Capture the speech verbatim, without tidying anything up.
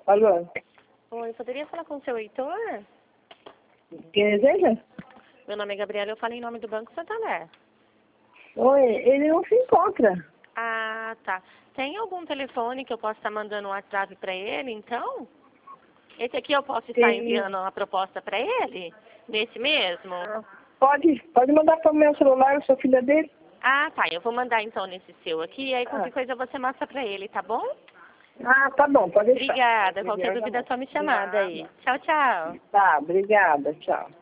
Alô? Oi, poderia falar com o seu Heitor? Quem deseja? Meu nome é Gabriela, eu falo em nome do Banco Santander. Oi, ele não se encontra. Ah, tá. Tem algum telefone que eu possa estar mandando um WhatsApp para ele, então? Esse aqui eu posso estar Tem... enviando uma proposta para ele? Nesse mesmo? Pode, pode mandar para o meu celular, eu sou filha dele. Ah, tá. Eu vou mandar então nesse seu aqui, aí qualquer Ah, coisa você mostra para ele, tá bom? ah tá bom, pode deixar. Obrigada. Qualquer Obrigada, dúvida é amor. só me chamada aí. Nada. Tchau, tchau. Tá, obrigada, tchau.